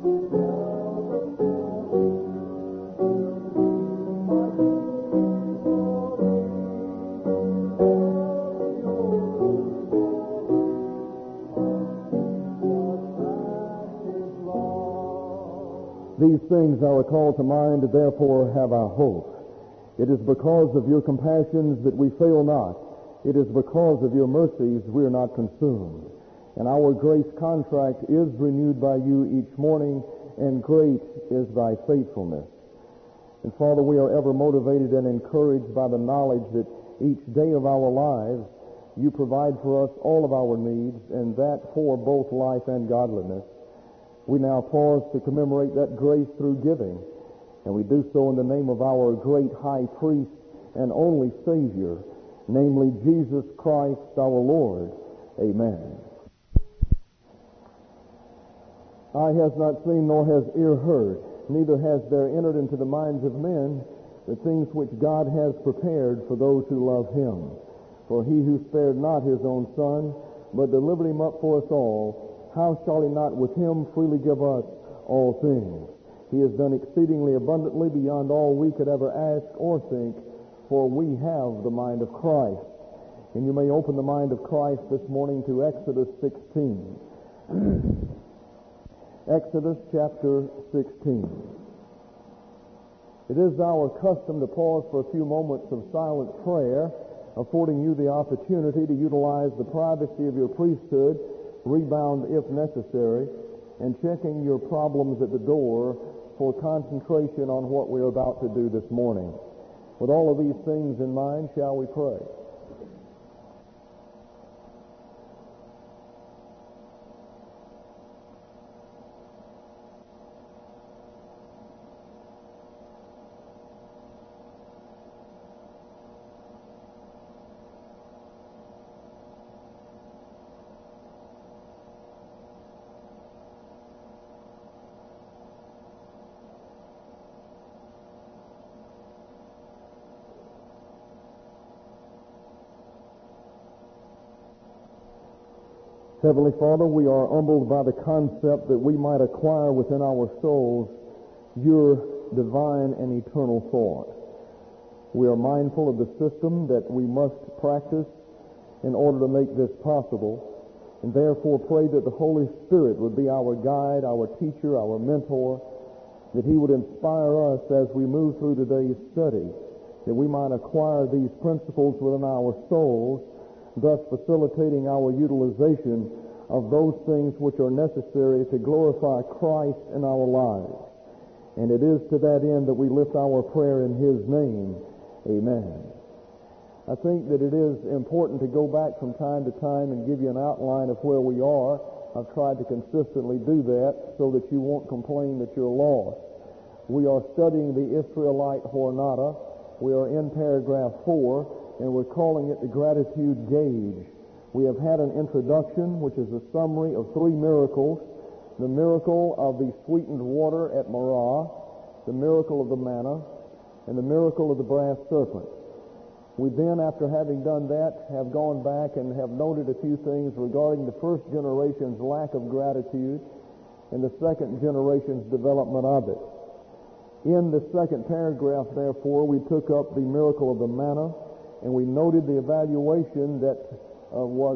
These things are called to mind, therefore have our hope. It is because of your compassions that we fail not. It is because of your mercies we are not consumed. And our grace contract is renewed by you each morning, and great is thy faithfulness. And Father, we are ever motivated and encouraged by the knowledge that each day of our lives you provide for us all of our needs, and that for both life and godliness. We now pause to commemorate that grace through giving, and we do so in the name of our great high priest and only Savior, namely Jesus Christ our Lord. Amen. Eye has not seen, nor has ear heard, neither has there entered into the minds of men the things which God has prepared for those who love him. For he who spared not his own Son, but delivered him up for us all, how shall he not with him freely give us all things? He has done exceedingly abundantly beyond all we could ever ask or think, for we have the mind of Christ. And you may open the mind of Christ this morning to Exodus 16. Exodus chapter 16. It is our custom to pause for a few moments of silent prayer, affording you the opportunity to utilize the privacy of your priesthood, rebound if necessary, and checking your problems at the door for concentration on what we're about to do this morning. With all of these things in mind, shall we pray? Heavenly Father, we are humbled by the concept that we might acquire within our souls your divine and eternal thought. We are mindful of the system that we must practice in order to make this possible, and therefore pray that the Holy Spirit would be our guide, our teacher, our mentor, that he would inspire us as we move through today's study, that we might acquire these principles within our souls, thus facilitating our utilization of those things which are necessary to glorify Christ in our lives. And it is to that end that we lift our prayer in his name. Amen. I think that it is important to go back from time to time and give you an outline of where we are. I've tried to consistently do that so that you won't complain that you're lost. We are studying the Israelite Jornada. We are in paragraph 4, and we're calling it the gratitude gauge. We have had an introduction, which is a summary of 3 miracles: the miracle of the sweetened water at Marah, the miracle of the manna, and the miracle of the brass serpent. We then, after having done that, have gone back and have noted a few things regarding the first generation's lack of gratitude and the second generation's development of it. In the second paragraph, therefore, we took up the miracle of the manna, and we noted the evaluation that was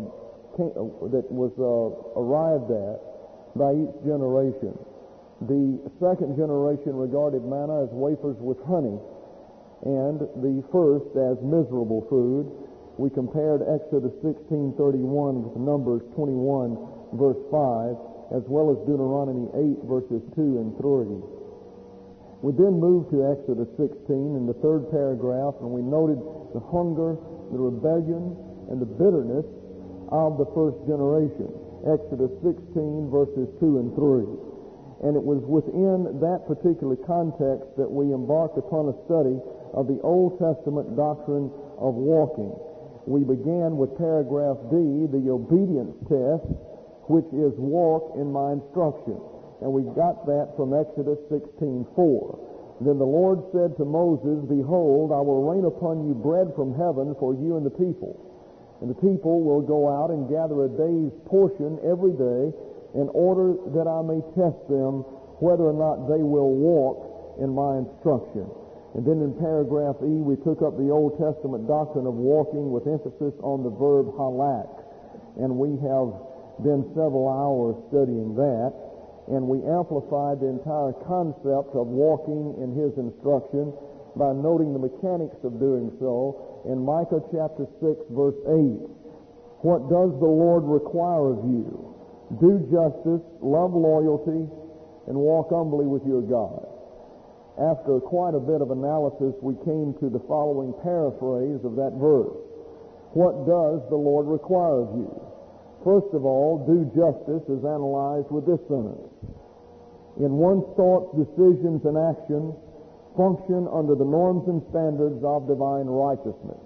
arrived at by each generation. The second generation regarded manna as wafers with honey, and the first as miserable food. We compared Exodus 16:31 with Numbers 21 verse 5, as well as Deuteronomy 8 verses 2 and 3. We then moved to Exodus 16 in the third paragraph, and we noted the hunger, the rebellion, and the bitterness of the first generation. Exodus 16 verses 2 and 3. And it was within that particular context that we embarked upon a study of the Old Testament doctrine of walking. We began with paragraph D, the obedience test, which is walk in my instruction. And we got that from Exodus 16:4. Then the Lord said to Moses, "Behold, I will rain upon you bread from heaven for you and the people. And the people will go out and gather a day's portion every day in order that I may test them whether or not they will walk in my instruction. And then in paragraph E, we took up the Old Testament doctrine of walking with emphasis on the verb halak. And we have been several hours studying that. And we amplified the entire concept of walking in his instruction by noting the mechanics of doing so in Micah chapter 6, verse 8. What does the Lord require of you? Do justice, love loyalty, and walk humbly with your God. After quite a bit of analysis, we came to the following paraphrase of that verse. What does the Lord require of you? First of all, do justice is analyzed with this sentence. In one's thoughts, decisions, and actions, function under the norms and standards of divine righteousness.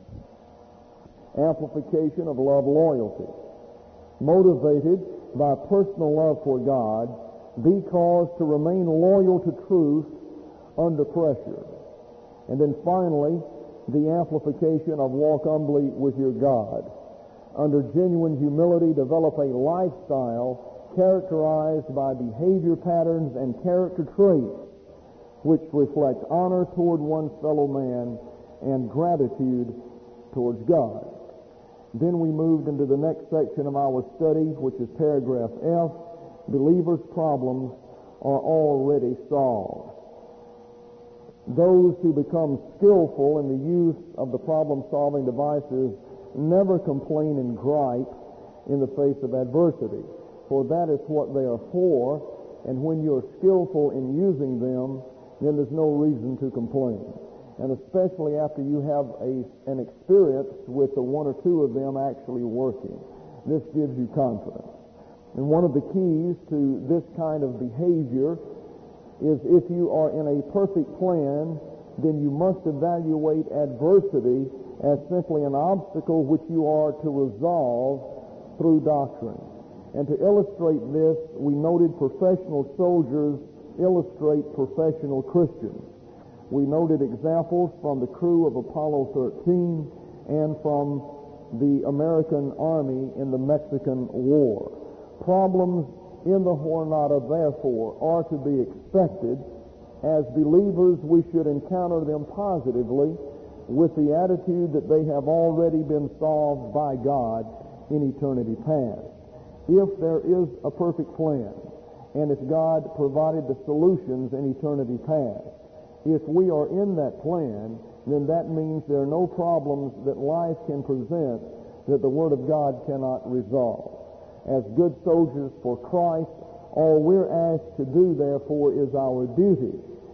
Amplification of love loyalty. Motivated by personal love for God, be caused to remain loyal to truth under pressure. And then finally, the amplification of walk humbly with your God. Under genuine humility, develop a lifestyle characterized by behavior patterns and character traits which reflect honor toward one's fellow man and gratitude towards God. Then we moved into the next section of our study, which is paragraph F. Believers' problems are already solved. Those who become skillful in the use of the problem-solving devices never complain and gripe in the face of adversity, for that is what they are for, and when you're skillful in using them, then there's no reason to complain. And especially after you have an experience with the one or two of them actually working. This gives you confidence. And one of the keys to this kind of behavior is if you are in a perfect plan, then you must evaluate adversity as simply an obstacle which you are to resolve through doctrine. And to illustrate this, we noted professional soldiers illustrate professional Christians. We noted examples from the crew of Apollo 13 and from the American Army in the Mexican War. Problems in the Jornada, therefore, are to be expected. As believers, we should encounter them positively with the attitude that they have already been solved by God in eternity past. If there is a perfect plan, and if God provided the solutions in eternity past, if we are in that plan, then that means there are no problems that life can present that the Word of God cannot resolve. As good soldiers for Christ, all we're asked to do, therefore, is our duty.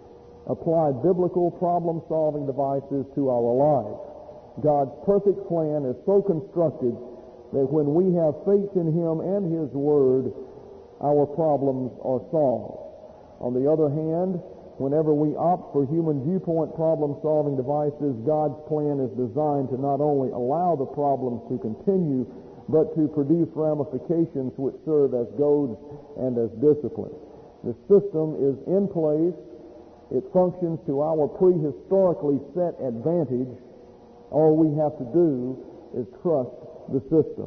Apply biblical problem-solving devices to our life. God's perfect plan is so constructed that when we have faith in Him and His Word, our problems are solved. On the other hand, whenever we opt for human viewpoint problem-solving devices, God's plan is designed to not only allow the problems to continue, but to produce ramifications which serve as goads and as discipline. The system is in place. It functions to our prehistorically set advantage. All we have to do is trust the system.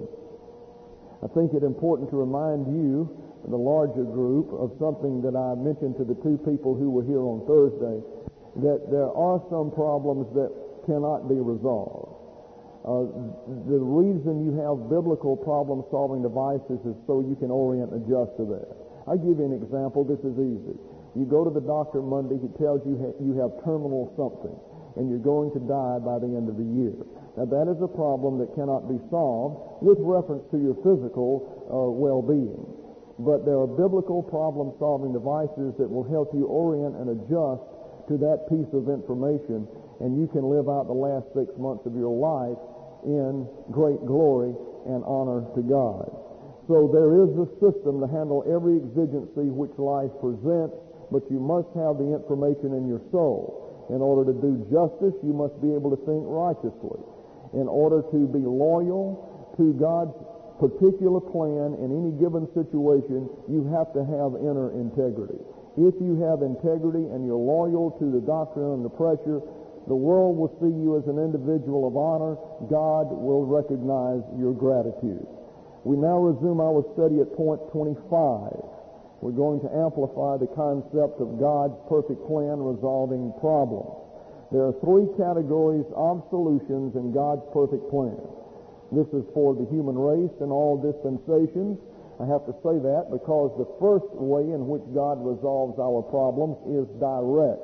I think it important to remind you, the larger group, of something that I mentioned to the two people who were here on Thursday, that there are some problems that cannot be resolved. The reason you have biblical problem-solving devices is so you can orient and adjust to that. I'll give you an example. This is easy. You go to the doctor Monday, he tells you you have terminal something, and you're going to die by the end of the year. Now, that is a problem that cannot be solved with reference to your physical well-being. But there are biblical problem-solving devices that will help you orient and adjust to that piece of information, and you can live out the last 6 months of your life in great glory and honor to God. So there is a system to handle every exigency which life presents, but you must have the information in your soul. In order to do justice, you must be able to think righteously. In order to be loyal to God's particular plan in any given situation, you have to have inner integrity. If you have integrity and you're loyal to the doctrine under pressure, the world will see you as an individual of honor. God will recognize your gratitude. We now resume our study at point 25. We're going to amplify the concept of God's perfect plan resolving problems. There are three categories of solutions in God's perfect plan. This is for the human race in all dispensations. I have to say that because the first way in which God resolves our problems is direct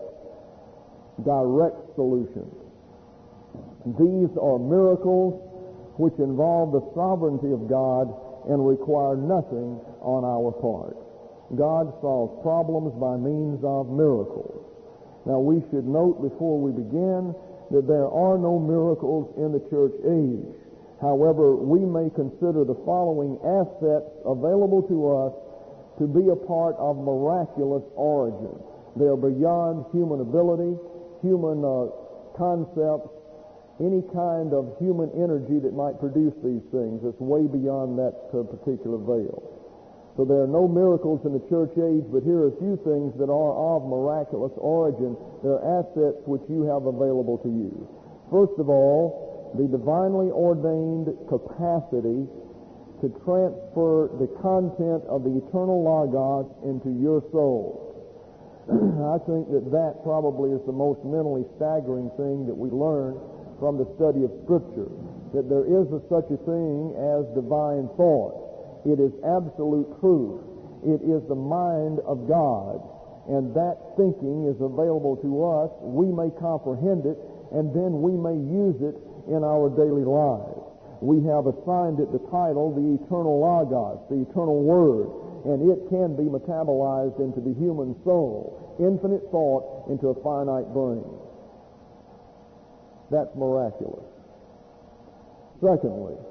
solutions. These are miracles which involve the sovereignty of God and require nothing on our part. God solves problems by means of miracles. Now we should note before we begin that there are no miracles in the church age. However, we may consider the following assets available to us to be a part of miraculous origin. They are beyond human ability, human concepts, any kind of human energy that might produce these things. It's way beyond that particular veil. So there are no miracles in the church age, but here are a few things that are of miraculous origin. There are assets which you have available to you. First of all, the divinely ordained capacity to transfer the content of the eternal Logos into your soul. I think that probably is the most mentally staggering thing that we learn from the study of Scripture, that there is such a thing as divine thought. It is absolute truth. It is the mind of God, and that thinking is available to us. We may comprehend it, and then we may use it in our daily lives. We have assigned it the title, the eternal Logos, the eternal Word, and it can be metabolized into the human soul, infinite thought into a finite brain. That's miraculous. Secondly,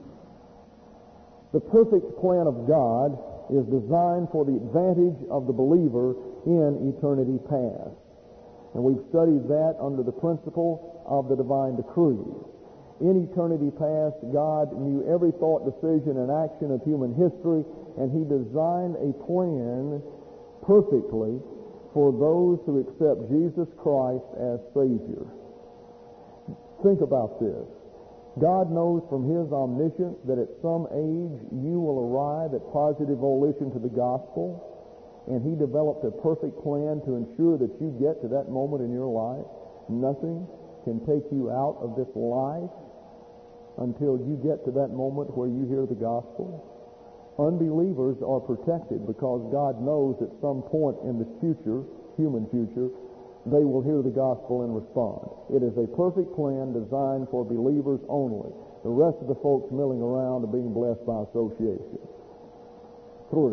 the perfect plan of God is designed for the advantage of the believer in eternity past. And we've studied that under the principle of the divine decree. In eternity past, God knew every thought, decision, and action of human history, and He designed a plan perfectly for those who accept Jesus Christ as Savior. Think about this. God knows from His omniscience that at some age you will arrive at positive volition to the gospel, and He developed a perfect plan to ensure that you get to that moment in your life. Nothing can take you out of this life until you get to that moment where you hear the gospel. Unbelievers are protected because God knows at some point in the future, human future, they will hear the gospel and respond. It is a perfect plan designed for believers only. The rest of the folks milling around are being blessed by association. 3.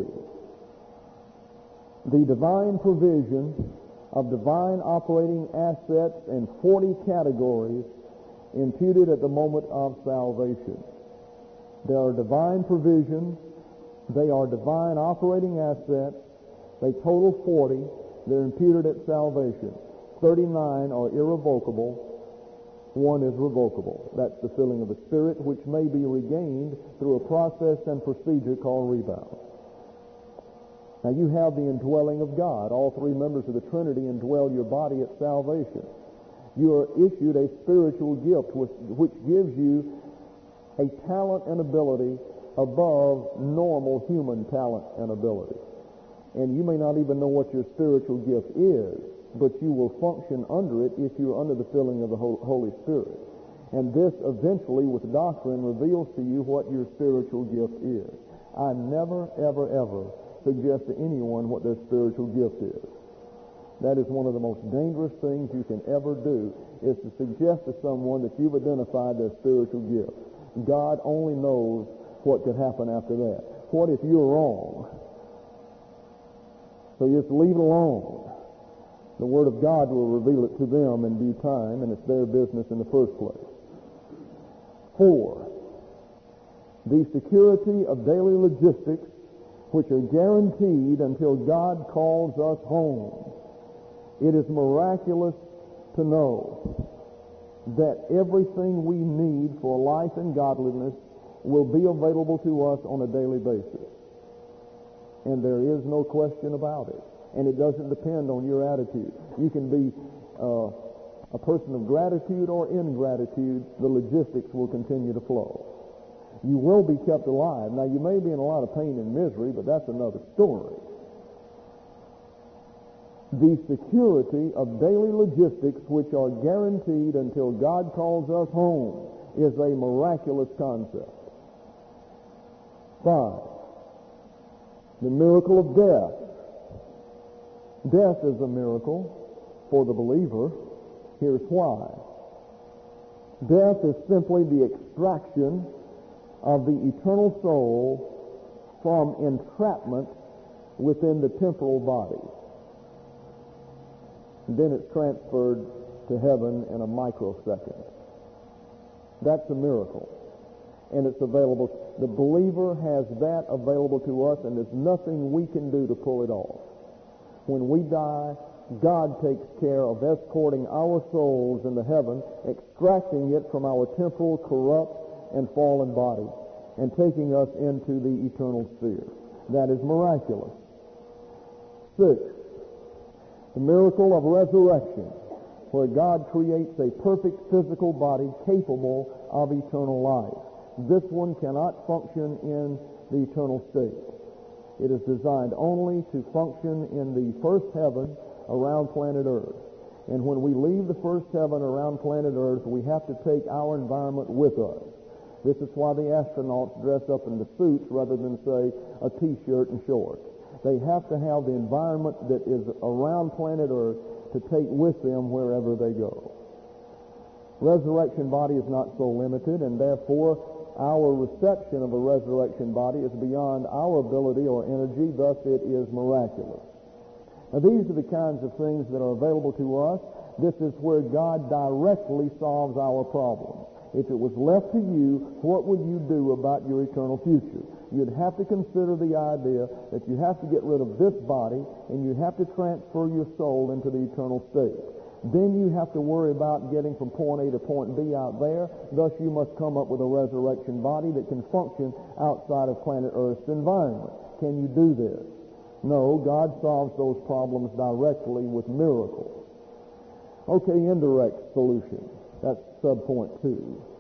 The divine provision of divine operating assets in 40 categories imputed at the moment of salvation. There are divine provisions. They are divine operating assets. They total 40. They're imputed at salvation. 39 are irrevocable. 1 is revocable. That's the filling of the Spirit, which may be regained through a process and procedure called rebound. Now you have the indwelling of God. All three members of the Trinity indwell your body at salvation. You are issued a spiritual gift which gives you a talent and ability above normal human talent and ability. And you may not even know what your spiritual gift is, but you will function under it if you're under the filling of the Holy Spirit. And this eventually, with doctrine, reveals to you what your spiritual gift is. I never, ever, ever suggest to anyone what their spiritual gift is. That is one of the most dangerous things you can ever do, is to suggest to someone that you've identified their spiritual gift. God only knows what could happen after that. What if you're wrong? So you just leave it alone. The Word of God will reveal it to them in due time, and it's their business in the first place. 4. The security of daily logistics, which are guaranteed until God calls us home. It is miraculous to know that everything we need for life and godliness will be available to us on a daily basis. And there is no question about it. And it doesn't depend on your attitude. You can be a person of gratitude or ingratitude. The logistics will continue to flow. You will be kept alive. Now, you may be in a lot of pain and misery, but that's another story. The security of daily logistics, which are guaranteed until God calls us home, is a miraculous concept. 5. The miracle of death. Death is a miracle for the believer. Here's why. Death is simply the extraction of the eternal soul from entrapment within the temporal body. And then it's transferred to heaven in a microsecond. That's a miracle. And it's available. The believer has that available to us, and there's nothing we can do to pull it off. When we die, God takes care of escorting our souls into heaven, extracting it from our temporal, corrupt, and fallen body, and taking us into the eternal sphere. That is miraculous. 6. The miracle of resurrection, where God creates a perfect physical body capable of eternal life. This one cannot function in the eternal state. It is designed only to function in the first heaven around planet Earth. And when we leave the first heaven around planet Earth, we have to take our environment with us. This is why the astronauts dress up in the suits rather than, say, a T-shirt and shorts. They have to have the environment that is around planet Earth to take with them wherever they go. Resurrection body is not so limited, and therefore our reception of a resurrection body is beyond our ability or energy, thus it is miraculous. Now these are the kinds of things that are available to us. This is where God directly solves our problem. If it was left to you, what would you do about your eternal future? You'd have to consider the idea that you have to get rid of this body and you have to transfer your soul into the eternal state. Then you have to worry about getting from point A to point B out there. Thus you must come up with a resurrection body that can function outside of planet Earth's environment. Can you do this? No, God solves those problems directly with miracles. Okay, indirect solution. That's subpoint 2.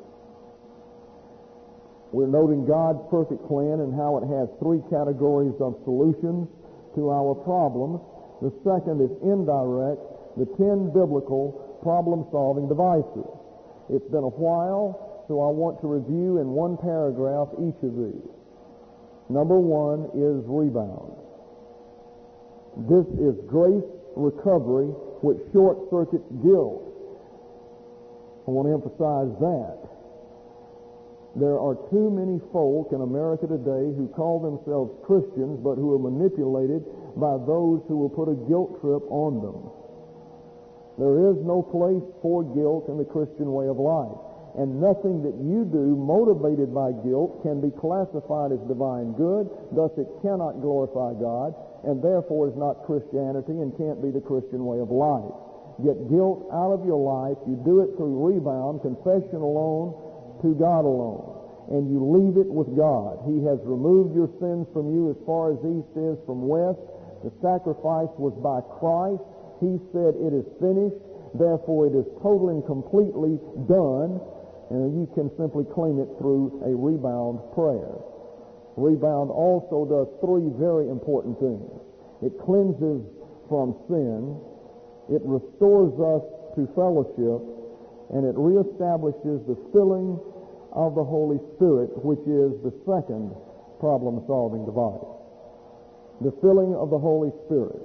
We're noting God's perfect plan and how it has 3 categories of solutions to our problems. The second is indirect, the 10 biblical problem-solving devices. It's been a while, so I want to review in one paragraph each of these. Number 1 is rebound. This is grace recovery which short-circuits guilt. I want to emphasize that. There are too many folk in America today who call themselves Christians but who are manipulated by those who will put a guilt trip on them. There is no place for guilt in the Christian way of life. And nothing that you do motivated by guilt can be classified as divine good. Thus it cannot glorify God and therefore is not Christianity and can't be the Christian way of life. Get guilt out of your life. You do it through rebound, confession alone, to God alone. And you leave it with God. He has removed your sins from you as far as east is from west. The sacrifice was by Christ. He said it is finished. Therefore it is totally and completely done. And you can simply claim it through a rebound prayer. Rebound also does 3 very important things. It cleanses from sin. It restores us to fellowship, and it reestablishes the filling of the Holy Spirit, which is the second problem-solving device. The filling of the Holy Spirit.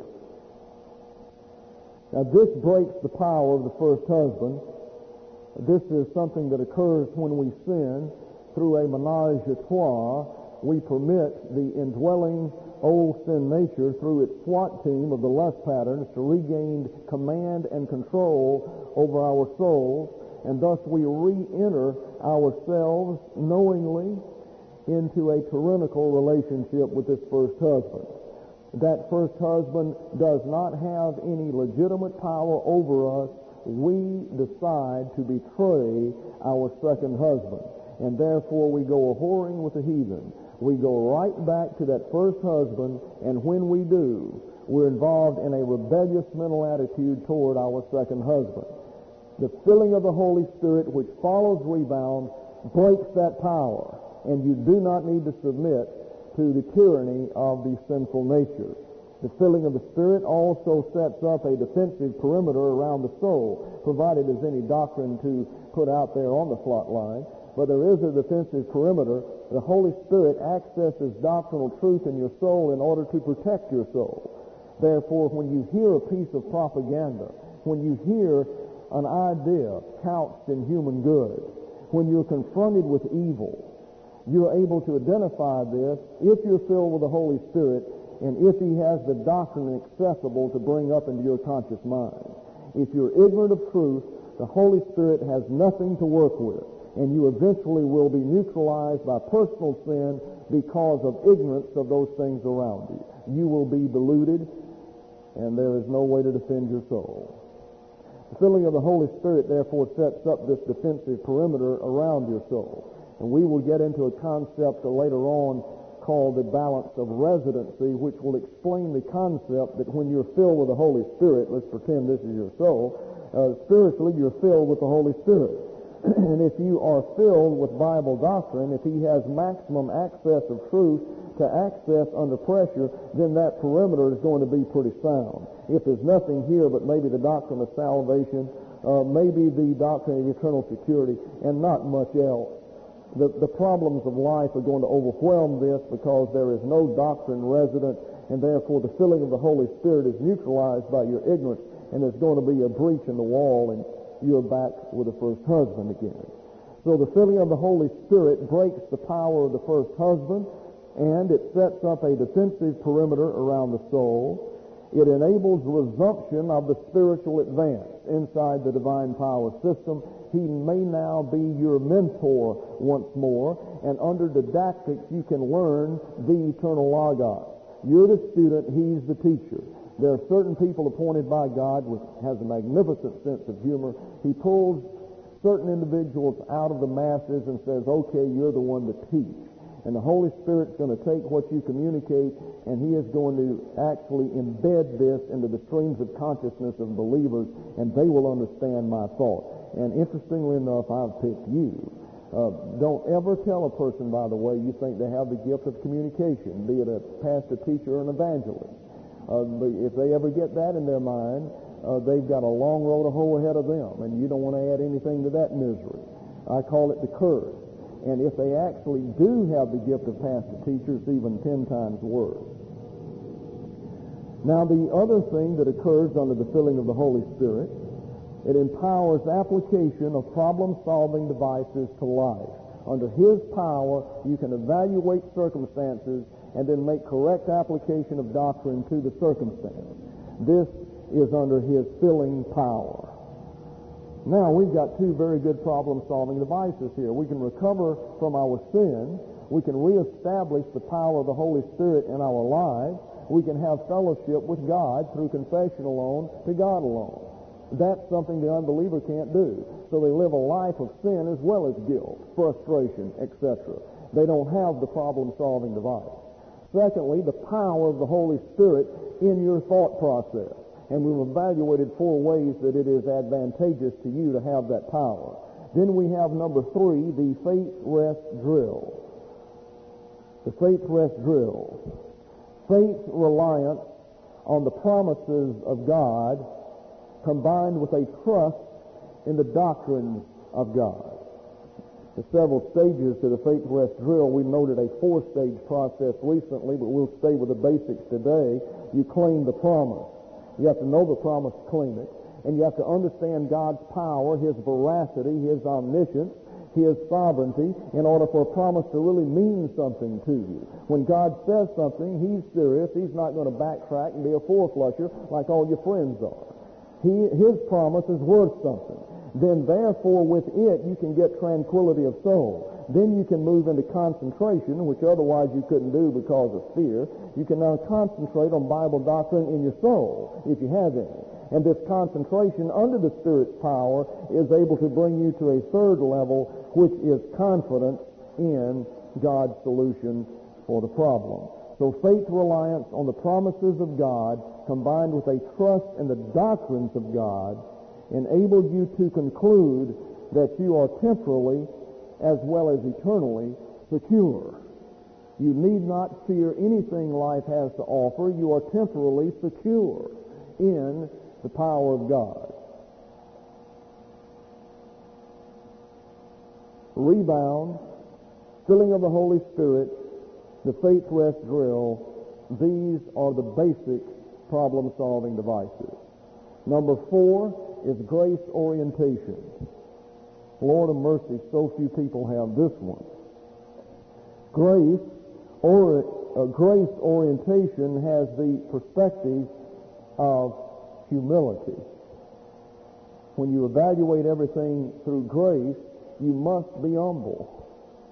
Now, this breaks the power of the first husband. This is something that occurs when we sin through a menage a trois. We permit the indwelling old sin nature through its SWAT team of the lust patterns to regain command and control over our souls, and thus we re-enter ourselves knowingly into a tyrannical relationship with this first husband. That first husband does not have any legitimate power over us. We decide to betray our second husband, and therefore we go a-whoring with the heathen. We go right back to that first husband, and when we do, we're involved in a rebellious mental attitude toward our second husband. The filling of the Holy Spirit, which follows rebound, breaks that power. and you do not need to submit to the tyranny of the sinful nature. The filling of the Spirit also sets up a defensive perimeter around the soul, provided there's any doctrine to put out there on the plot line. But there is a defensive perimeter. The Holy Spirit accesses doctrinal truth in your soul in order to protect your soul. Therefore, when you hear a piece of propaganda, when you hear an idea couched in human good, when you're confronted with evil, you're able to identify this if you're filled with the Holy Spirit and if he has the doctrine accessible to bring up into your conscious mind. If you're ignorant of truth, the Holy Spirit has nothing to work with, and you eventually will be neutralized by personal sin because of ignorance of those things around you. You will be deluded, and there is no way to defend your soul. The filling of the Holy Spirit, therefore, sets up this defensive perimeter around your soul. And we will get into a concept later on called the balance of residency, which will explain the concept that when you're filled with the Holy Spirit, let's pretend this is your soul, spiritually you're filled with the Holy Spirit. And if you are filled with Bible doctrine, if he has maximum access of truth to access under pressure, then that perimeter is going to be pretty sound. If there's nothing here but maybe the doctrine of salvation, maybe the doctrine of eternal security, and not much else, the problems of life are going to overwhelm this because there is no doctrine resident, and therefore the filling of the Holy Spirit is neutralized by your ignorance, and there's going to be a breach in the wall, and you're back with the first husband again. So the filling of the Holy Spirit breaks the power of the first husband, and it sets up a defensive perimeter around the soul. It enables resumption of the spiritual advance inside the divine power system. He may now be your mentor once more, and under didactics you can learn the eternal Logos. You're the student, he's the teacher. There are certain people appointed by God, which has a magnificent sense of humor. He pulls certain individuals out of the masses and says, okay, you're the one to teach. And the Holy Spirit's going to take what you communicate, and he is going to actually embed this into the streams of consciousness of believers, and they will understand my thought. And interestingly enough, I've picked you. Don't ever tell a person, by the way, you think they have the gift of communication, be it a pastor, teacher, or an evangelist. But if they ever get that in their mind, they've got a long road to hoe ahead of them, and you don't want to add anything to that misery. I call it the curse. And if they actually do have the gift of pastor teacher, it's even 10 times worse. Now, the other thing that occurs under the filling of the Holy Spirit, it empowers application of problem-solving devices to life. Under his power, you can evaluate circumstances and then make correct application of doctrine to the circumstance. This is under his filling power. Now, we've got two very good problem-solving devices here. We can recover from our sin. We can reestablish the power of the Holy Spirit in our lives. We can have fellowship with God through confession alone to God alone. That's something the unbeliever can't do. So they live a life of sin as well as guilt, frustration, etc. They don't have the problem-solving device. Secondly, the power of the Holy Spirit in your thought process. And we've evaluated 4 ways that it is advantageous to you to have that power. Then we have number 3, the faith rest drill. The faith rest drill. Faith reliance on the promises of God combined with a trust in the doctrines of God. There's several stages to the faith rest drill. We noted a 4-stage process recently, but we'll stay with the basics today. You claim the promise. You have to know the promise to claim it. And you have to understand God's power, his veracity, his omniscience, his sovereignty, in order for a promise to really mean something to you. When God says something, he's serious. He's not going to backtrack and be a four-flusher like all your friends are. His promise is worth something. Then, therefore, with it, you can get tranquility of soul. Then you can move into concentration, which otherwise you couldn't do because of fear. You can now concentrate on Bible doctrine in your soul, if you have any. And this concentration under the Spirit's power is able to bring you to a third level, which is confidence in God's solution for the problem. So faith reliance on the promises of God combined with a trust in the doctrines of God enabled you to conclude that you are temporally as well as eternally secure. You need not fear anything life has to offer. You are temporally secure in the power of God. Rebound, filling of the Holy Spirit, the faith rest drill, these are the basic problem-solving devices. Number 4 is grace orientation. Lord of mercy, so few people have this one. Grace orientation has the perspective of humility. When you evaluate everything through grace, you must be humble.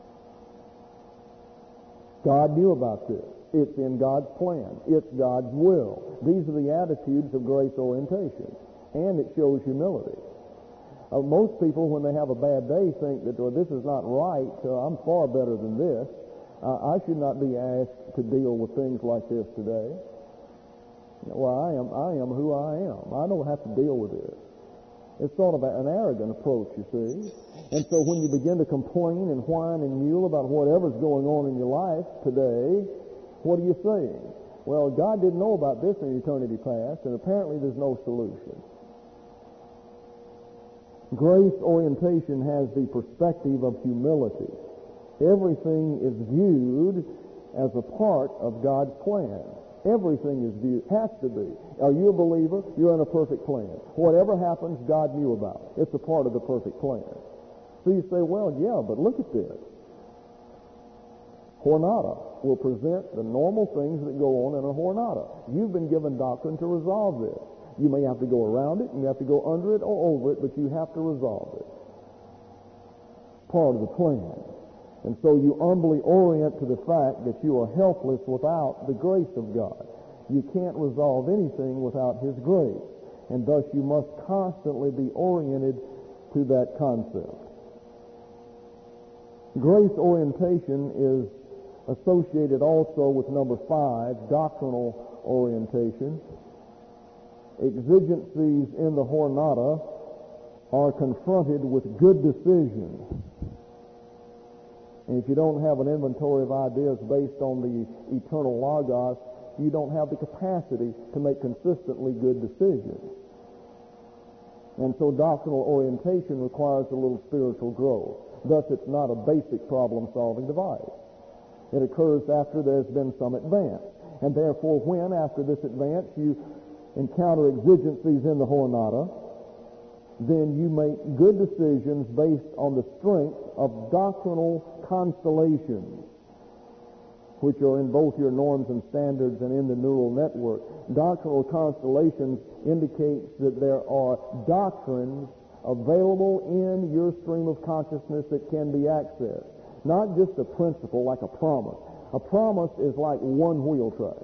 God knew about this. It's in God's plan. It's God's will. These are the attitudes of grace orientation, and it shows humility. Most people, when they have a bad day, think that, well, this is not right. I'm far better than this. I should not be asked to deal with things like this today. Well, I am who I am. I don't have to deal with this. It's sort of an arrogant approach, you see. And so when you begin to complain and whine and mewl about whatever's going on in your life today, what are you saying? Well, God didn't know about this in eternity past, and apparently there's no solution. Grace orientation has the perspective of humility. Everything is viewed as a part of God's plan. Everything is viewed, has to be. Are you a believer? You're in a perfect plan. Whatever happens, God knew about. It's a part of the perfect plan. So you say, well, yeah, but look at this. Jornada will present the normal things that go on in a jornada. You've been given doctrine to resolve this. You may have to go around it, and you have to go under it or over it, but you have to resolve it. Part of the plan. And so you humbly orient to the fact that you are helpless without the grace of God. You can't resolve anything without His grace. And thus you must constantly be oriented to that concept. Grace orientation is associated also with number 5, doctrinal orientation. Exigencies in the jornada are confronted with good decisions. And if you don't have an inventory of ideas based on the eternal Logos, you don't have the capacity to make consistently good decisions. And so doctrinal orientation requires a little spiritual growth. Thus, it's not a basic problem-solving device. It occurs after there's been some advance. And therefore, when, after this advance, you encounter exigencies in the jornada, then you make good decisions based on the strength of doctrinal constellations, which are in both your norms and standards and in the neural network. Doctrinal constellations indicates that there are doctrines available in your stream of consciousness that can be accessed. Not just a principle like a promise. A promise is like one-wheel track.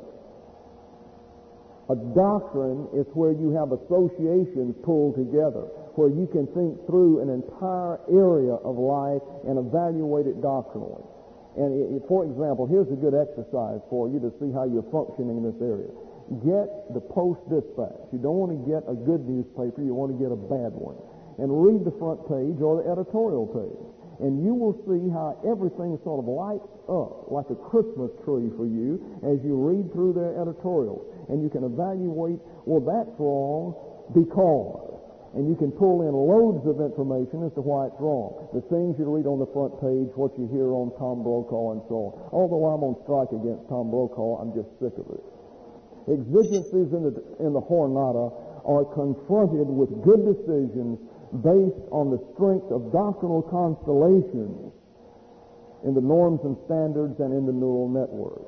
A doctrine is where you have associations pulled together, where you can think through an entire area of life and evaluate it doctrinally. And for example, here's a good exercise for you to see how you're functioning in this area. Get the Post-Dispatch. You don't want to get a good newspaper, you want to get a bad one. And read the front page or the editorial page. And you will see how everything sort of lights up like a Christmas tree for you as you read through their editorials. And you can evaluate, well, that's wrong because. And you can pull in loads of information as to why it's wrong. The things you read on the front page, what you hear on Tom Brokaw and so on. Although I'm on strike against Tom Brokaw, I'm just sick of it. Exigencies in the jornada are confronted with good decisions based on the strength of doctrinal constellations in the norms and standards and in the neural network.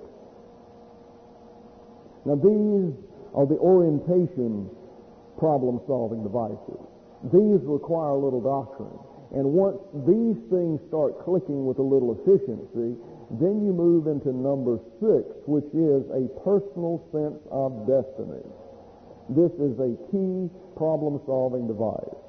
Now these are the orientation problem-solving devices. These require a little doctrine. And once these things start clicking with a little efficiency, then you move into number 6, which is a personal sense of destiny. This is a key problem-solving device.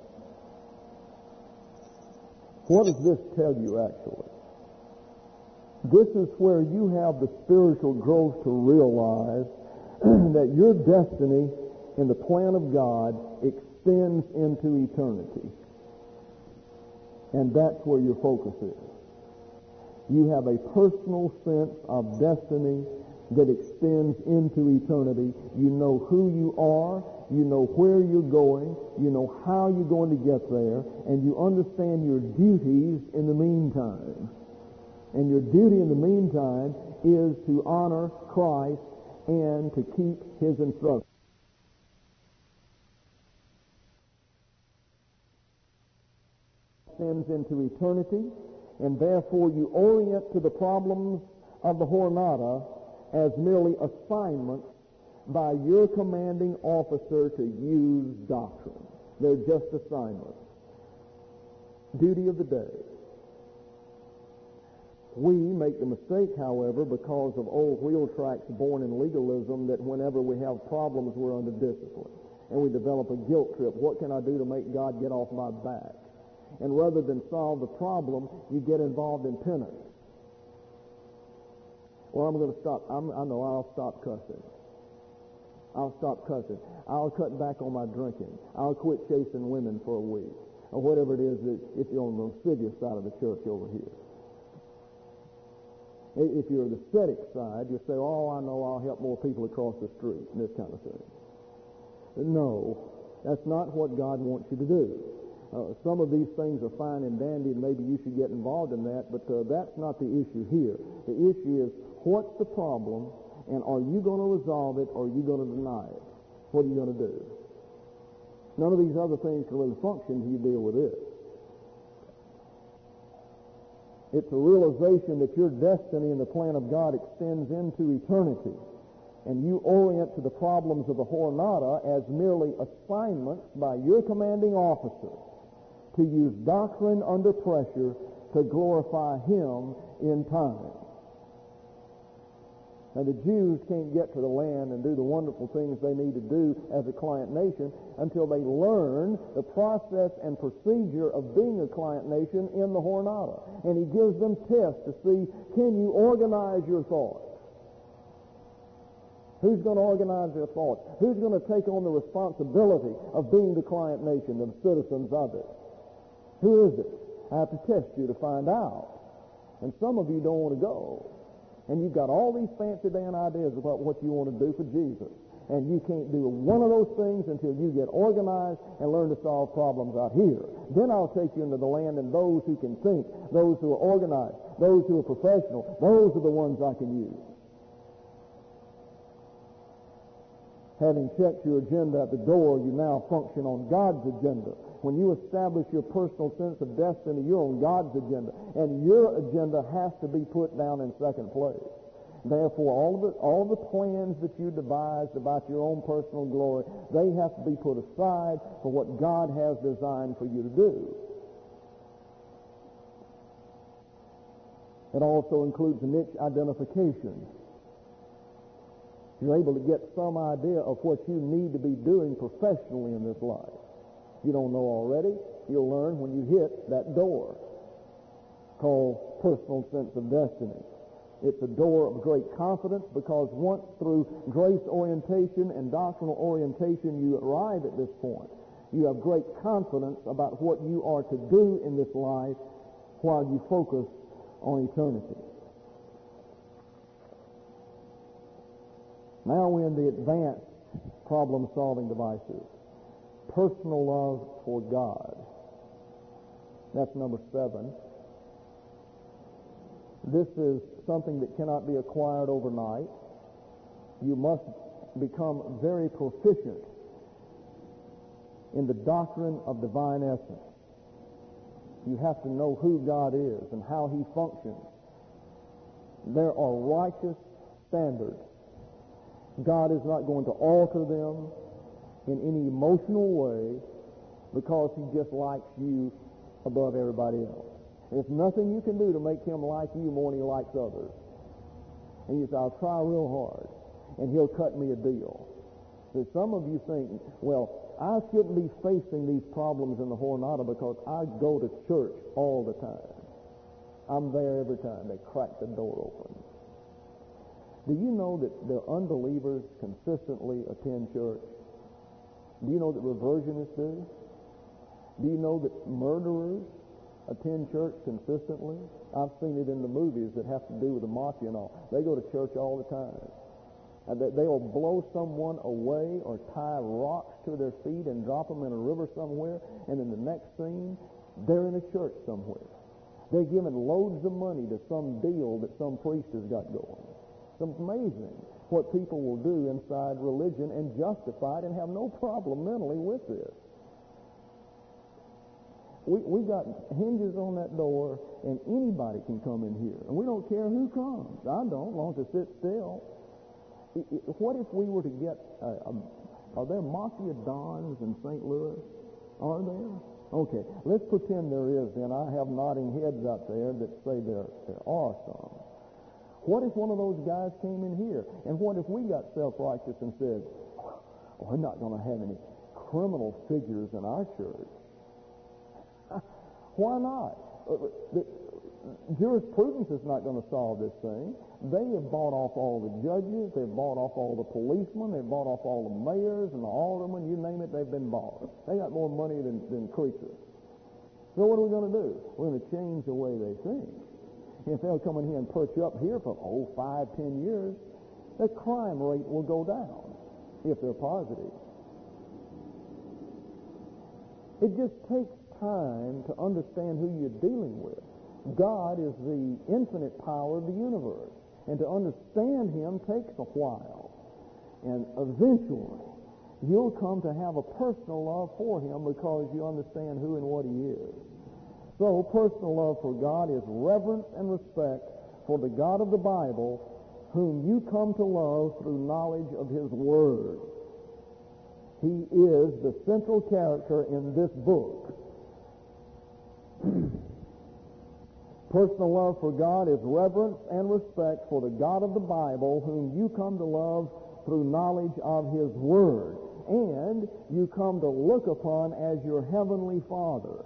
What does this tell you, actually? This is where you have the spiritual growth to realize that your destiny in the plan of God extends into eternity. And that's where your focus is. You have a personal sense of destiny that extends into eternity. You know who you are. You know where you're going. You know how you're going to get there. And you understand your duties in the meantime. And your duty in the meantime is to honor Christ and to keep His instructions. Extends into eternity, and therefore you orient to the problems of the Jornada as merely assignments by your commanding officer to use doctrine. They're just assignments. Duty of the day. We make the mistake, however, because of old wheel tracks born in legalism, that whenever we have problems, we're under discipline. And we develop a guilt trip. What can I do to make God get off my back? And rather than solve the problem, you get involved in penance. Well, I'm going to stop. I'll stop cussing. I'll stop cussing. I'll cut back on my drinking. I'll quit chasing women for a week. Or whatever it is that if you're on the lascivious side of the church over here. If you're the ascetic side, you say, oh, I know, I'll help more people across the street, and this kind of thing. No, that's not what God wants you to do. Some of these things are fine and dandy, and maybe you should get involved in that, but that's not the issue here. The issue is, what's the problem, and are you going to resolve it, or are you going to deny it? What are you going to do? None of these other things can really function if you deal with it. It's a realization that your destiny and the plan of God extends into eternity, and you orient to the problems of the Jornada as merely assignments by your commanding officer to use doctrine under pressure to glorify Him in time. Now, the Jews can't get to the land and do the wonderful things they need to do as a client nation until they learn the process and procedure of being a client nation in the Jornada. And He gives them tests to see, can you organize your thoughts? Who's going to organize their thoughts? Who's going to take on the responsibility of being the client nation, the citizens of it? Who is it? I have to test you to find out. And some of you don't want to go. And you've got all these fancy damn ideas about what you want to do for Jesus. And you can't do one of those things until you get organized and learn to solve problems out here. Then I'll take you into the land, and those who can think, those who are organized, those who are professional, those are the ones I can use. Having checked your agenda at the door, you now function on God's agenda. When you establish your personal sense of destiny, you're on God's agenda. And your agenda has to be put down in second place. Therefore, all the plans that you devised about your own personal glory, they have to be put aside for what God has designed for you to do. It also includes niche identification. You're able to get some idea of what you need to be doing professionally in this life. You don't know already, you'll learn when you hit that door called personal sense of destiny. It's a door of great confidence, because once through grace orientation and doctrinal orientation you arrive at this point, you have great confidence about what you are to do in this life while you focus on eternity. Now we're in the advanced problem-solving devices. Personal love for God. That's number 7. This is something that cannot be acquired overnight. You must become very proficient in the doctrine of divine essence. You have to know who God is and how He functions. There are righteous standards. God is not going to alter them in any emotional way because He just likes you above everybody else. There's nothing you can do to make Him like you more than He likes others. And you say, I'll try real hard, and He'll cut me a deal. So some of you think, well, I shouldn't be facing these problems in the Jornada because I go to church all the time. I'm there every time they crack the door open. Do you know that the unbelievers consistently attend church? Do you know that reversionists do? Do you know that murderers attend church consistently? I've seen it in the movies that have to do with the mafia and all. They go to church all the time. And they'll blow someone away or tie rocks to their feet and drop them in a river somewhere, and in the next scene, they're in a church somewhere. They're giving loads of money to some deal that some priest has got going. It's amazing what people will do inside religion and justify it and have no problem mentally with this. We got hinges on that door, and anybody can come in here. And we don't care who comes. I don't, as long as they sit still. What if we were to get, are there mafia dons in St. Louis? Are there? Okay, let's pretend there is then. I have nodding heads out there that say there are some. What if one of those guys came in here? And what if we got self-righteous and said, we're not going to have any criminal figures in our church? Why not? Jurisprudence is not going to solve this thing. They have bought off all the judges, they've bought off all the policemen, they've bought off all the mayors and the aldermen, you name it, they've been bought. They got more money than creatures. So what are we going to do? We're going to change the way they think. If they'll come in here and perch up here for 5-10 years, the crime rate will go down if they're positive. It just takes time to understand who you're dealing with. God is the infinite power of the universe, and to understand Him takes a while. And eventually, you'll come to have a personal love for Him because you understand who and what He is. So, personal love for God is reverence and respect for the God of the Bible, whom you come to love through knowledge of His Word. He is the central character in this book. Personal love for God is reverence and respect for the God of the Bible, whom you come to love through knowledge of His Word, and you come to look upon as your Heavenly Father.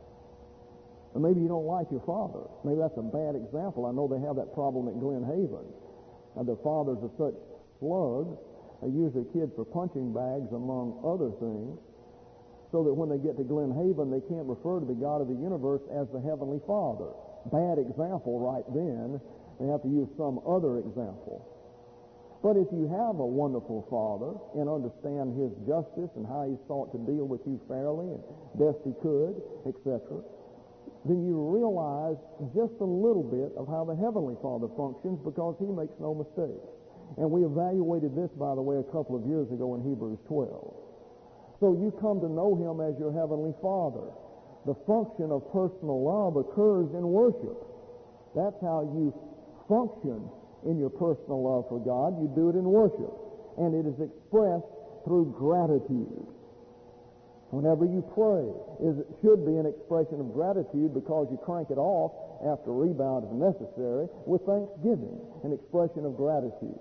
And maybe you don't like your father. Maybe that's a bad example. I know they have that problem at Glen Haven. Their fathers are such slugs. They use their kids for punching bags, among other things, so that when they get to Glen Haven, they can't refer to the God of the universe as the Heavenly Father. Bad example right then. They have to use some other example. But if you have a wonderful Father and understand His justice and how He sought to deal with you fairly and best He could, etc., then you realize just a little bit of how the Heavenly Father functions, because He makes no mistakes. And we evaluated this, by the way, a couple of years ago in Hebrews 12. So you come to know Him as your Heavenly Father. The function of personal love occurs in worship. That's how you function in your personal love for God. You do it in worship. And it is expressed through gratitude. Whenever you pray, it should be an expression of gratitude, because you crank it off after rebound if necessary with thanksgiving, an expression of gratitude.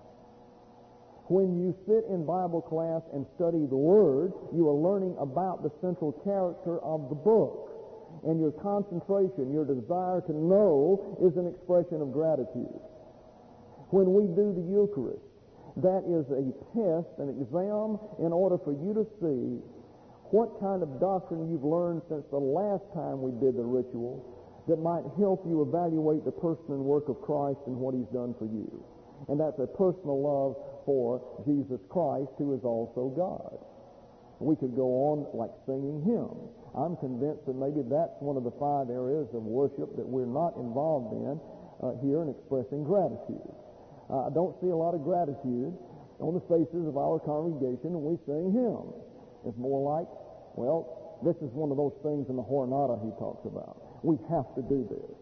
When you sit in Bible class and study the Word, you are learning about the central character of the book. And your concentration, your desire to know, is an expression of gratitude. When we do the Eucharist, that is a test, an exam, in order for you to see what kind of doctrine you've learned since the last time we did the ritual that might help you evaluate the person and work of Christ and what He's done for you. And that's a personal love for Jesus Christ, who is also God. We could go on like singing hymns. I'm convinced that maybe that's one of the 5 areas of worship that we're not involved in here in expressing gratitude. I don't see a lot of gratitude on the faces of our congregation when we sing hymns. It's more like, well, this is one of those things in the Jornada he talks about. We have to do this.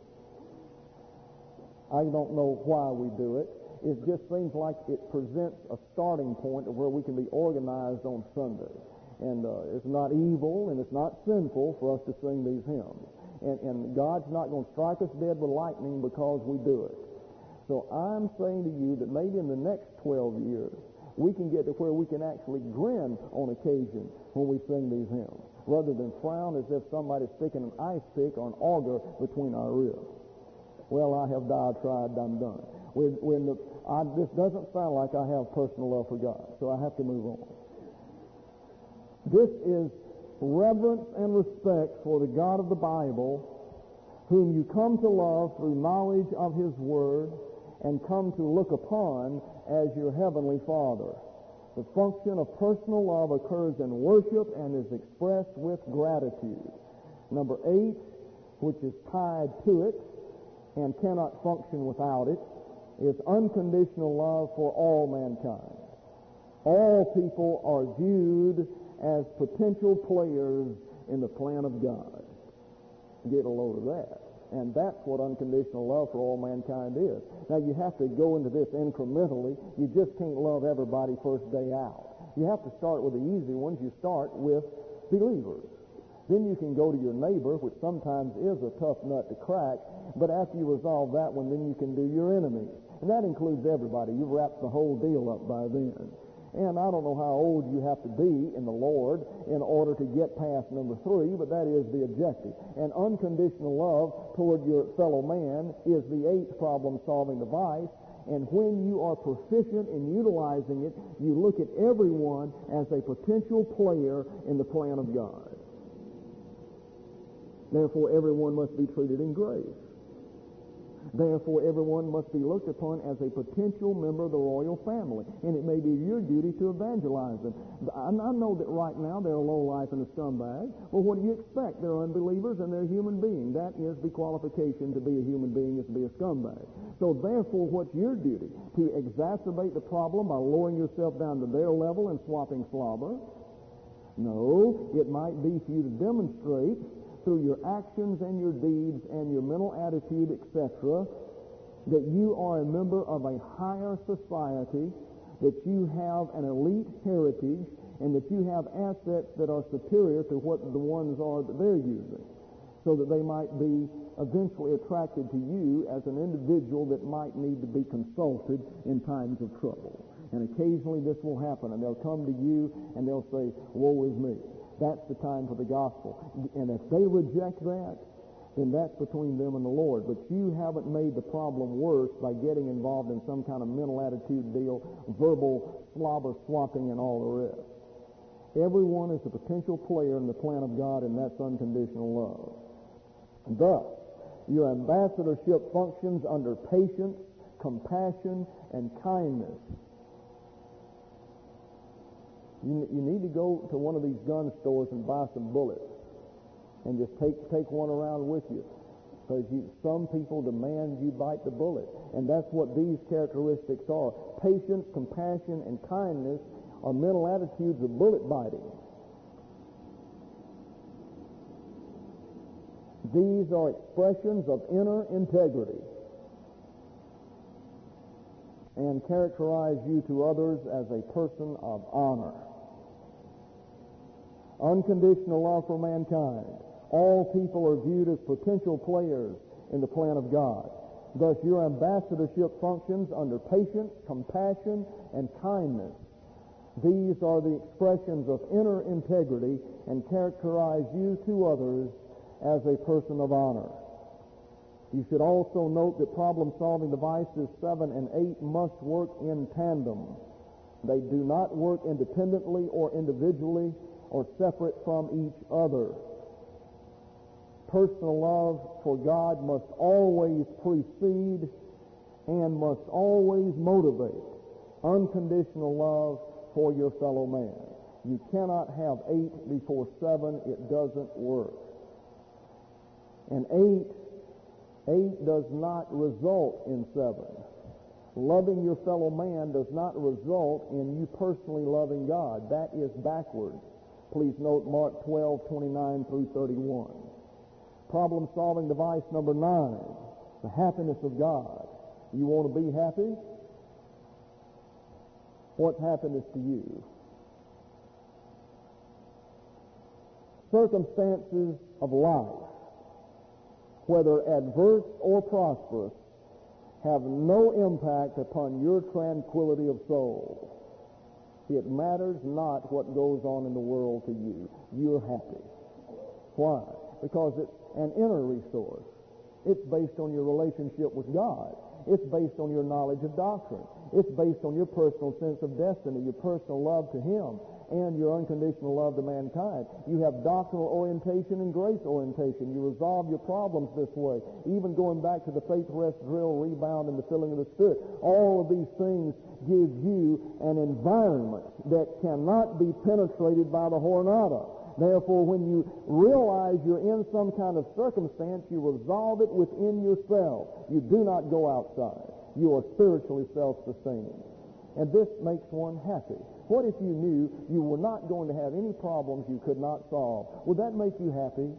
I don't know why we do it. It just seems like it presents a starting point of where we can be organized on Sunday. And it's not evil and it's not sinful for us to sing these hymns. And God's not going to strike us dead with lightning because we do it. So I'm saying to you that maybe in the next 12 years, we can get to where we can actually grin on occasion when we sing these hymns, rather than frown as if somebody's sticking an ice pick or an auger between our ribs. Well, I have died, tried, I'm done. This doesn't sound like I have personal love for God, so I have to move on. This is reverence and respect for the God of the Bible, whom you come to love through knowledge of His Word and come to look upon as your Heavenly Father. The function of personal love occurs in worship and is expressed with gratitude. Number 8, which is tied to it and cannot function without it, is unconditional love for all mankind. All people are viewed as potential players in the plan of God. Get a load of that. And that's what unconditional love for all mankind is. Now, you have to go into this incrementally. You just can't love everybody first day out. You have to start with the easy ones. You start with believers. Then you can go to your neighbor, which sometimes is a tough nut to crack, but after you resolve that one, then you can do your enemies. And that includes everybody. You've wrapped the whole deal up by then. And I don't know how old you have to be in the Lord in order to get past number 3, but that is the objective. And unconditional love toward your fellow man is the 8th problem-solving device. And when you are proficient in utilizing it, you look at everyone as a potential player in the plan of God. Therefore, everyone must be treated in grace. Therefore, everyone must be looked upon as a potential member of the royal family, and it may be your duty to evangelize them. I know that right now they're a lowlife and a scumbag. Well, what do you expect? They're unbelievers and they're human beings. That is the qualification to be a human being, is to be a scumbag. So therefore, what's your duty? To exacerbate the problem by lowering yourself down to their level and swapping slobber? No, it might be for you to demonstrate through your actions and your deeds and your mental attitude, etc., that you are a member of a higher society, that you have an elite heritage, and that you have assets that are superior to what the ones are that they're using, so that they might be eventually attracted to you as an individual that might need to be consulted in times of trouble. And occasionally this will happen, and they'll come to you and they'll say, "Woe is me." That's the time for the gospel. And if they reject that, then that's between them and the Lord. But you haven't made the problem worse by getting involved in some kind of mental attitude deal, verbal slobber swapping, and all the rest. Everyone is a potential player in the plan of God, and that's unconditional love. Thus, your ambassadorship functions under patience, compassion, and kindness. You need to go to one of these gun stores and buy some bullets and just take one around with you, because some people demand you bite the bullet, and that's what these characteristics are. Patience, compassion, and kindness are mental attitudes of bullet biting. These are expressions of inner integrity and characterize you to others as a person of honor. Unconditional love for mankind. All people are viewed as potential players in the plan of God. Thus, your ambassadorship functions under patience, compassion, and kindness. These are the expressions of inner integrity and characterize you to others as a person of honor. You should also note that problem-solving devices 7 and 8 must work in tandem. They do not work independently or individually or separate from each other. Personal love for God must always precede and must always motivate unconditional love for your fellow man. You cannot have 8 before 7. It doesn't work. And 8 does not result in 7. Loving your fellow man does not result in you personally loving God. That is backwards. Please note Mark 12:29 through 31. Problem-solving device number 9, the happiness of God. You want to be happy? What's happiness to you? Circumstances of life, whether adverse or prosperous, have no impact upon your tranquility of soul. It matters not what goes on in the world to you. You're happy. Why? Because it's an inner resource. It's based on your relationship with God. It's based on your knowledge of doctrine. It's based on your personal sense of destiny, your personal love to Him, and your unconditional love to mankind. You have doctrinal orientation and grace orientation. You resolve your problems this way. Even going back to the faith, rest, drill, rebound, and the filling of the Spirit. All of these things give you an environment that cannot be penetrated by the Jornada. Therefore, when you realize you're in some kind of circumstance, you resolve it within yourself. You do not go outside. You are spiritually self-sustaining. And this makes one happy. What if you knew you were not going to have any problems you could not solve? Would that make you happy?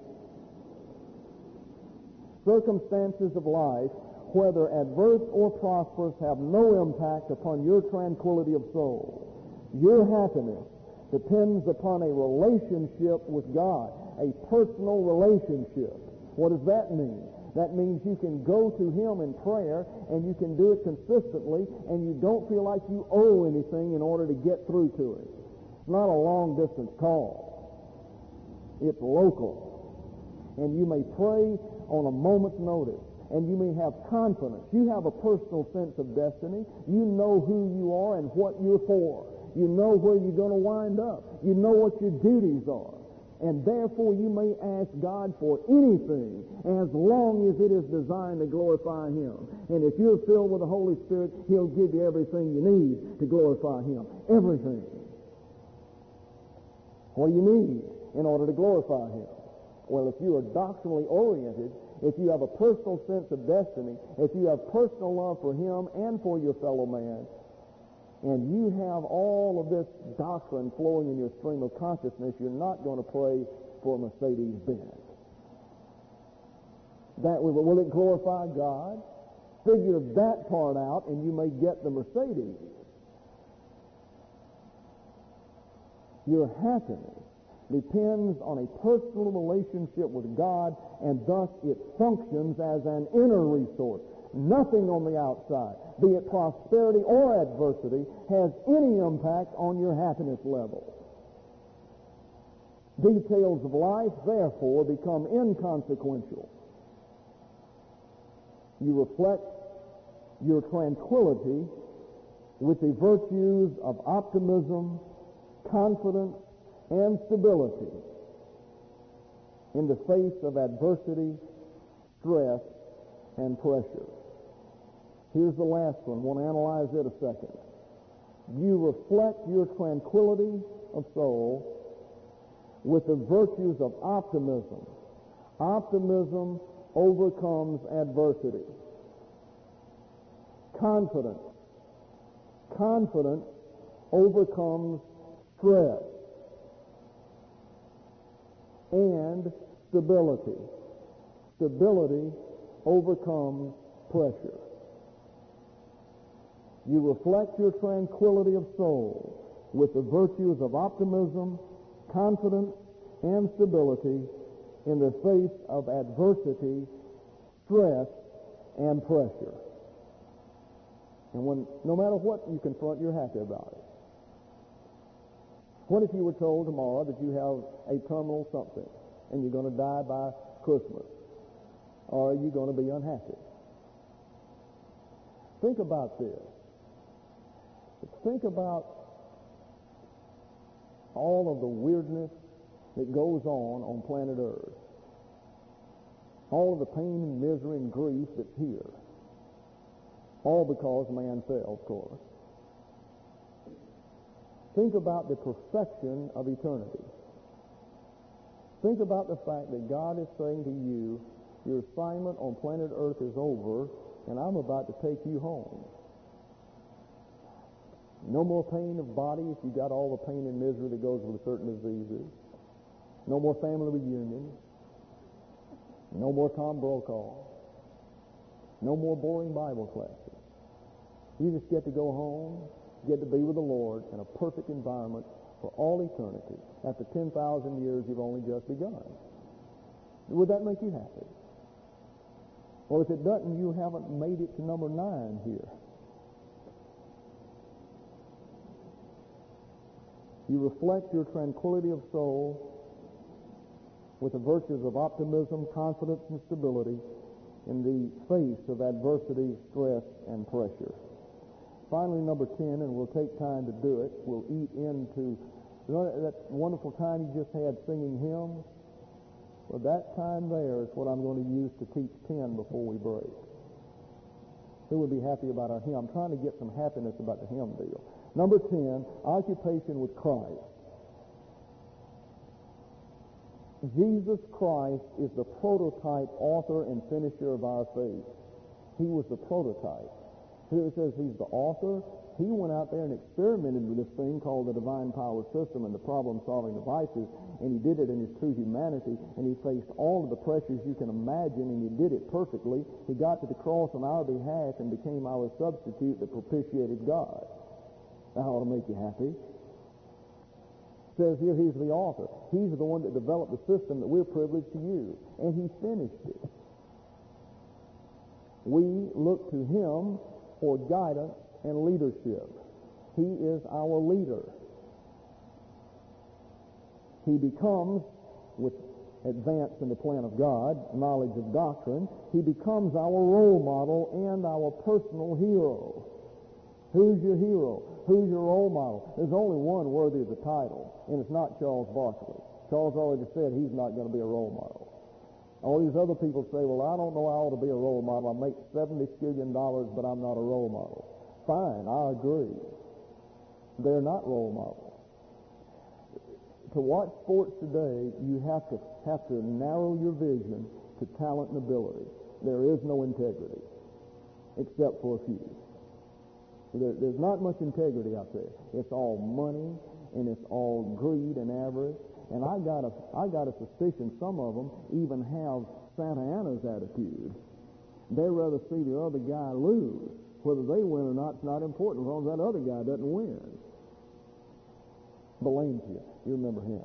Circumstances of life, whether adverse or prosperous, have no impact upon your tranquility of soul. Your happiness depends upon a relationship with God, a personal relationship. What does that mean? That means you can go to Him in prayer, and you can do it consistently, and you don't feel like you owe anything in order to get through to it. It's not a long-distance call. It's local. And you may pray on a moment's notice, and you may have confidence. You have a personal sense of destiny. You know who you are and what you're for. You know where you're going to wind up. You know what your duties are. And therefore you may ask God for anything as long as it is designed to glorify Him. And if you're filled with the Holy Spirit, He'll give you everything you need to glorify Him. Everything. What do you need in order to glorify Him? Well, if you are doctrinally oriented, if you have a personal sense of destiny, if you have personal love for Him and for your fellow man, and you have all of this doctrine flowing in your stream of consciousness, you're not going to pray for a Mercedes-Benz. Will it glorify God? Figure that part out, and you may get the Mercedes. Your happiness depends on a personal relationship with God, and thus it functions as an inner resource. Nothing on the outside, be it prosperity or adversity, has any impact on your happiness level. Details of life, therefore, become inconsequential. You reflect your tranquility with the virtues of optimism, confidence, and stability in the face of adversity, stress, and pressure. Here's the last one. Want to analyze it a second. You reflect your tranquility of soul with the virtues of optimism. Optimism overcomes adversity. Confidence. Confidence overcomes stress. And stability. Stability overcomes pressure. You reflect your tranquility of soul with the virtues of optimism, confidence, and stability in the face of adversity, stress, and pressure. And no matter what you confront, you're happy about it. What if you were told tomorrow that you have a terminal something and you're going to die by Christmas? Or are you going to be unhappy? Think about this. Think about all of the weirdness that goes on planet Earth. All of the pain and misery and grief that's here. All because man fell, of course. Think about the perfection of eternity. Think about the fact that God is saying to you, your assignment on planet Earth is over, and I'm about to take you home. No more pain of body if you got all the pain and misery that goes with certain diseases. No more family reunions. No more Tom Brokaw. No more boring Bible classes. You just get to go home, get to be with the Lord in a perfect environment for all eternity. After 10,000 years, you've only just begun. Would that make you happy? Well, if it doesn't, you haven't made it to number 9 here. You reflect your tranquility of soul with the virtues of optimism, confidence, and stability in the face of adversity, stress, and pressure. Finally, number 10, and we'll take time to do it, we'll eat into, you know that wonderful time you just had singing hymns? Well, that time there is what I'm going to use to teach 10 before we break. Who would be happy about our hymn? I'm trying to get some happiness about the hymn deal. Number 10, occupation with Christ. Jesus Christ is the prototype author and finisher of our faith. He was the prototype. Here it says he's the author. He went out there and experimented with this thing called the divine power system and the problem-solving devices, and he did it in his true humanity, and he faced all of the pressures you can imagine, and he did it perfectly. He got to the cross on our behalf and became our substitute that propitiated God. That ought to make you happy. It says here he's the author. He's the one that developed the system that we're privileged to use, and he finished it. We look to him for guidance and leadership. He is our leader. He becomes, with advance in the plan of God, knowledge of doctrine, he becomes our role model and our personal hero. Who's your hero? Who's your role model? There's only one worthy of the title, and it's not Charles Barkley. Charles already said he's not going to be a role model. All these other people say, well, I don't know I ought to be a role model. I make $70 billion, but I'm not a role model. Fine, I agree. They're not role models. To watch sports today, you have to narrow your vision to talent and ability. There is no integrity, except for a few. There's not much integrity out there. It's all money, and it's all greed and avarice. And I got a suspicion some of them even have Santa Anna's attitude. They rather see the other guy lose. Whether they win or not is not important as long as that other guy doesn't win. Valencia, you remember him.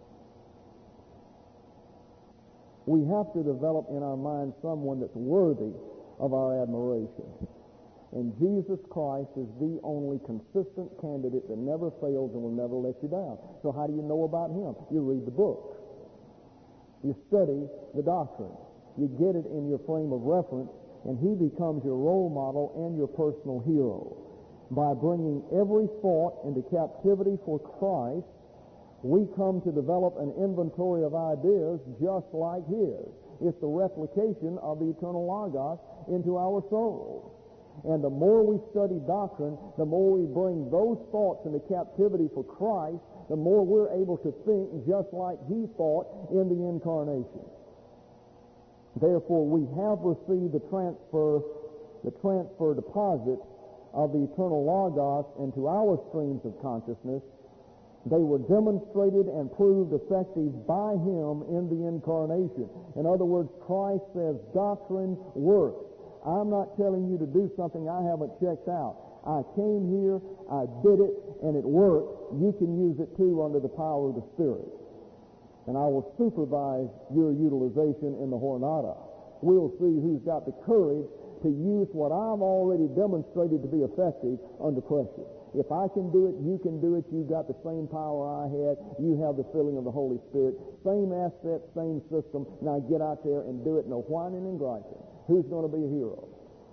We have to develop in our mind someone that's worthy of our admiration. And Jesus Christ is the only consistent candidate that never fails and will never let you down. So how do you know about him? You read the book. You study the doctrine. You get it in your frame of reference, and he becomes your role model and your personal hero. By bringing every thought into captivity for Christ, we come to develop an inventory of ideas just like his. It's the replication of the eternal Logos into our souls. And the more we study doctrine, the more we bring those thoughts into captivity for Christ, the more we're able to think just like he thought in the incarnation. Therefore, we have received the transfer deposit of the eternal Logos into our streams of consciousness. They were demonstrated and proved effective by him in the incarnation. In other words, Christ says doctrine works. I'm not telling you to do something I haven't checked out. I came here, I did it, and it worked. You can use it too under the power of the Spirit. And I will supervise your utilization in the Jornada. We'll see who's got the courage to use what I've already demonstrated to be effective under pressure. If I can do it, you can do it. You've got the same power I had. You have the filling of the Holy Spirit. Same asset, same system. Now get out there and do it. No whining and griping. Who's going to be a hero?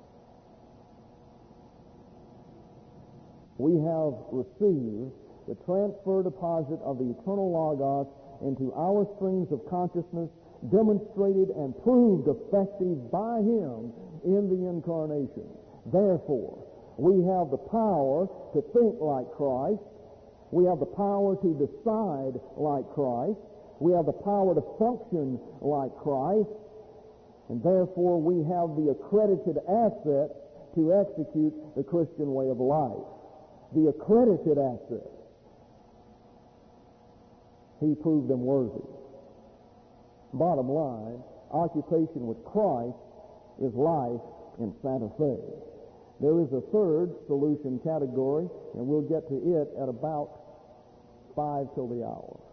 We have received the transfer deposit of the eternal Logos into our streams of consciousness, demonstrated and proved effective by him in the incarnation. Therefore, we have the power to think like Christ. We have the power to decide like Christ. We have the power to function like Christ. And therefore, we have the accredited assets to execute the Christian way of life. The accredited assets. He proved them worthy. Bottom line, occupation with Christ is life in Santa Fe. There is a third solution category, and we'll get to it at about 5 till the hour.